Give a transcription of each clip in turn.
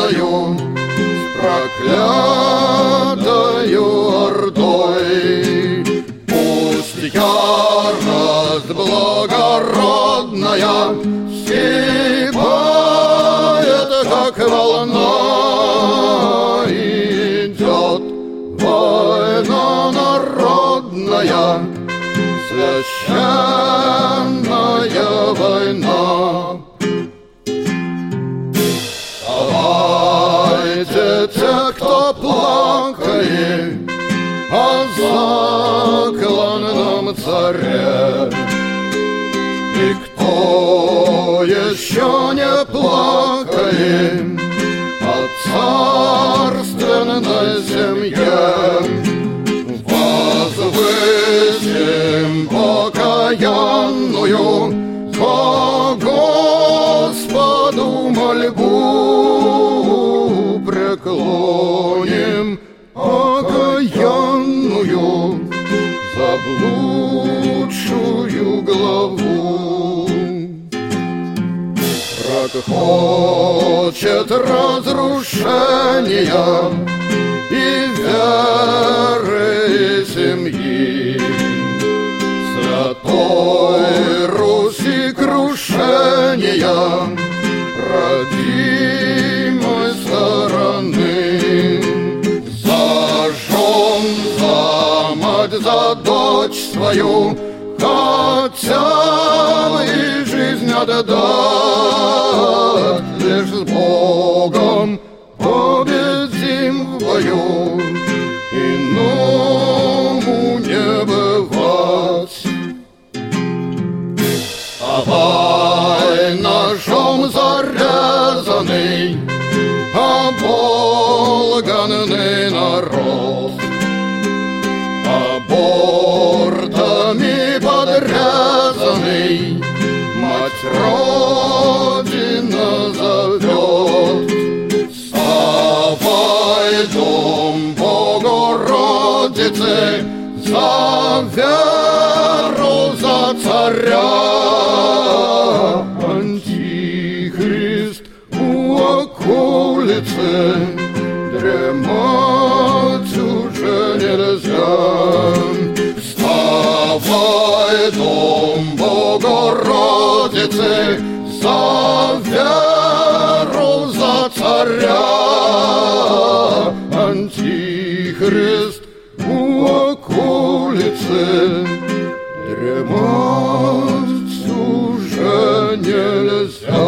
проклятою, с проклятою ордой. Пусть ярость благородная вскипает, как волна, идет война народная, священная война. Давайте те, кто плакает о закланном царе, и кто еще не плакает о царственной семье, возвысим покаянную ко Господу мольбу, преклоним окаянную заблудшую главу. Враг хочет разрушения и веры, и семьи, Святой Руси крушения, родимой стороны. Зажжем за мать, за дочь свою, хотя и жизнь отдать, лишь с Богом победим в бою, иному не бывать. Давай ножом зарезанный, оболганный народ, абортами подрезанный, мать Родина зовет. Вставай, дом Богородицы, за веру, за царя. Антихрист у околицы, дремать уже нельзя. Вставай, дом Богородицы, за веру, за царя. Антихрист у околицы, дремать уже нельзя.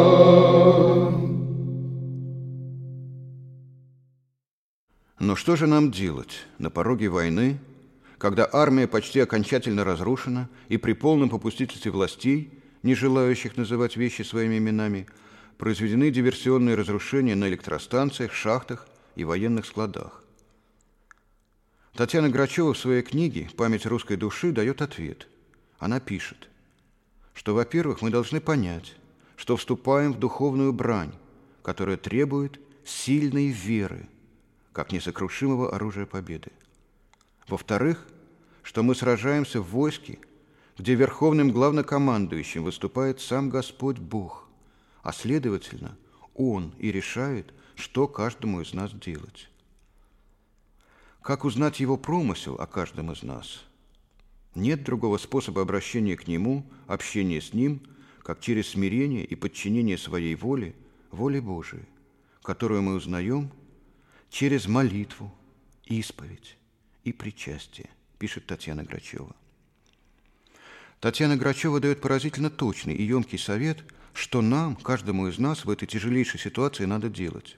Но что же нам делать на пороге войны, когда армия почти окончательно разрушена и при полном попустительстве властей, не желающих называть вещи своими именами, произведены диверсионные разрушения на электростанциях, шахтах и военных складах? Татьяна Грачева в своей книге «Память русской души» дает ответ. Она пишет, что, во-первых, мы должны понять, что вступаем в духовную брань, которая требует сильной веры, как несокрушимого оружия победы. Во-вторых, что мы сражаемся в войске, где верховным главнокомандующим выступает сам Господь Бог, а следовательно, Он и решает, что каждому из нас делать. Как узнать Его промысел о каждом из нас? Нет другого способа обращения к Нему, общения с Ним, как через смирение и подчинение своей воле, воле Божией, которую мы узнаем через молитву, исповедь и причастие, пишет Татьяна Грачева. Татьяна Грачева дает поразительно точный и емкий совет, что нам, каждому из нас в этой тяжелейшей ситуации надо делать.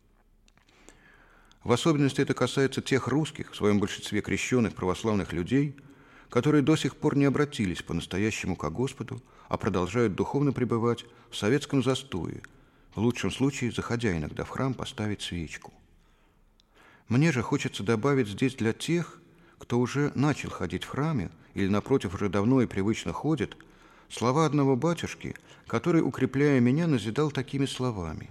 В особенности это касается тех русских, в своем большинстве крещенных православных людей, которые до сих пор не обратились по-настоящему ко Господу, а продолжают духовно пребывать в советском застое, в лучшем случае заходя иногда в храм поставить свечку. Мне же хочется добавить здесь для тех, кто уже начал ходить в храме или, напротив, уже давно и привычно ходит, слова одного батюшки, который, укрепляя меня, назидал такими словами.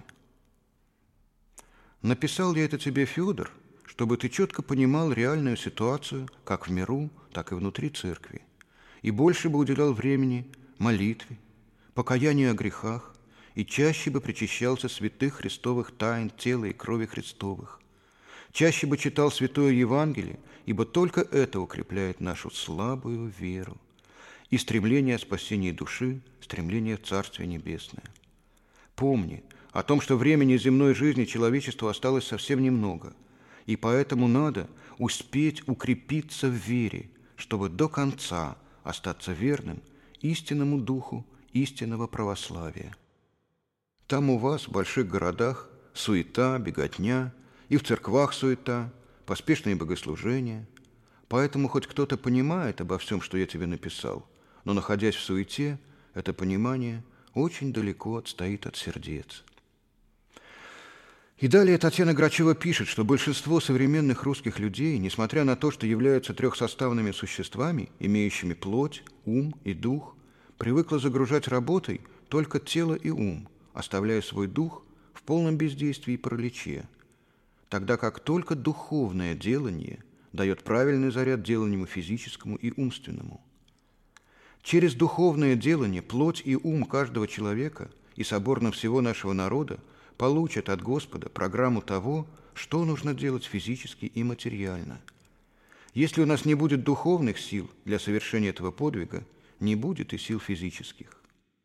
«Написал я это тебе, Федор, чтобы ты четко понимал реальную ситуацию как в миру, так и внутри церкви, и больше бы уделял времени молитве, покаянию о грехах и чаще бы причащался святых христовых тайн тела и крови Христовых, чаще бы читал Святое Евангелие, ибо только это укрепляет нашу слабую веру и стремление о спасении души, стремление в Царствие Небесное. Помни о том, что времени земной жизни человечеству осталось совсем немного, и поэтому надо успеть укрепиться в вере, чтобы до конца остаться верным истинному духу истинного православия. Там у вас, в больших городах, суета, беготня, и в церквах суета, поспешные богослужения. Поэтому хоть кто-то понимает обо всем, что я тебе написал, но, находясь в суете, это понимание очень далеко отстоит от сердец. И далее Татьяна Грачева пишет, что большинство современных русских людей, несмотря на то, что являются трехсоставными существами, имеющими плоть, ум и дух, привыкло загружать работой только тело и ум, оставляя свой дух в полном бездействии и параличе, тогда как только духовное делание дает правильный заряд деланию физическому и умственному. Через духовное делание плоть и ум каждого человека и соборно всего нашего народа получат от Господа программу того, что нужно делать физически и материально. Если у нас не будет духовных сил для совершения этого подвига, не будет и сил физических.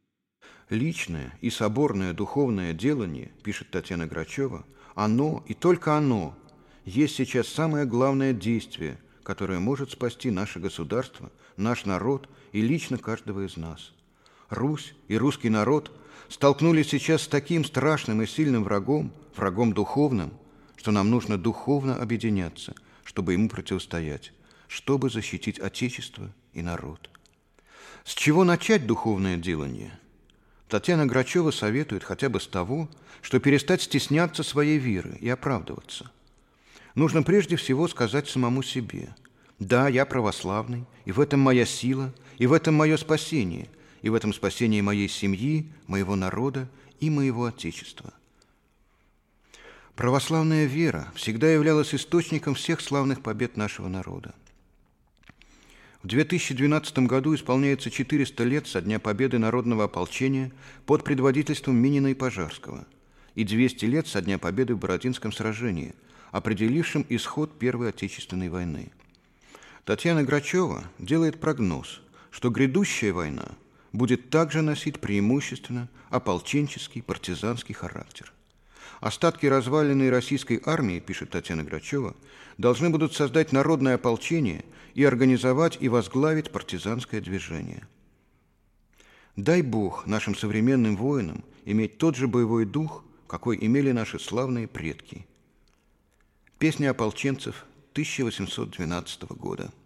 Личное и соборное духовное делание, пишет Татьяна Грачева, оно и только оно есть сейчас самое главное действие, которое может спасти наше государство, наш народ и лично каждого из нас. Русь и русский народ столкнулись сейчас с таким страшным и сильным врагом, врагом духовным, что нам нужно духовно объединяться, чтобы ему противостоять, чтобы защитить Отечество и народ. С чего начать духовное делание? Татьяна Грачева советует хотя бы с того, что перестать стесняться своей веры и оправдываться. Нужно прежде всего сказать самому себе: «Да, я православный, и в этом моя сила, и в этом мое спасение, и в этом спасение моей семьи, моего народа и моего Отечества». Православная вера всегда являлась источником всех славных побед нашего народа. В 2012 году исполняется 400 лет со дня победы народного ополчения под предводительством Минина и Пожарского и 200 лет со дня победы в Бородинском сражении, определившем исход Первой Отечественной войны. Татьяна Грачева делает прогноз, что грядущая война будет также носить преимущественно ополченческий, партизанский характер. Остатки разваленной российской армии, пишет Татьяна Грачева, должны будут создать народное ополчение и организовать и возглавить партизанское движение. Дай Бог нашим современным воинам иметь тот же боевой дух, какой имели наши славные предки. Песня ополченцев 1812 года.